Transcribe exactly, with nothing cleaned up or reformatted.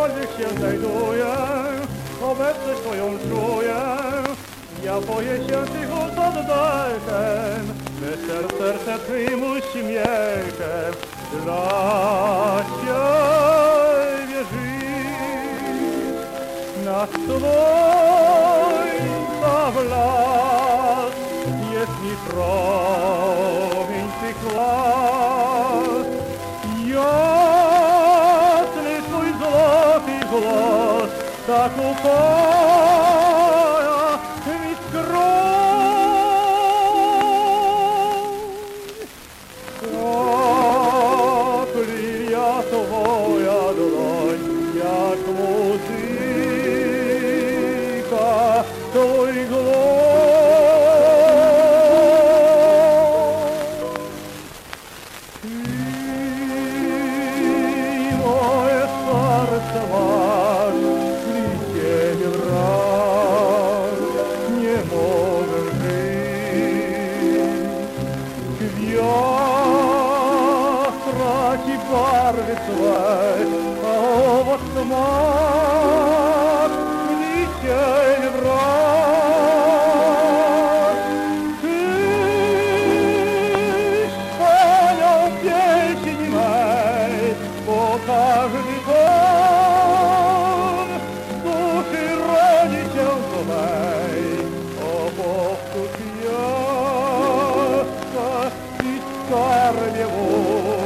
gdziekolwiek się znajduję, obecność Twoją czuję. Ja boję się tych ust oddechem, myślę serce Twym uśmiechem. Dla Ciebie żyć, na słońca blask jest mi promień Tych łask. Jasny Twój złoty głos tak upoja mi skroń. Lilia Twoja dłoń, jak muzyka, Twój głos. Ty, moje serce masz, gdy Ciebie brak, nie mogę żyć. Kwiat traci barwy swe, a owoc smak, gdy Ciebie brak. Tyś wspaniał pieśń mej, bo każdy ton z duszy rodzi się do mej. O powtórz jeszcze i skarbie mój.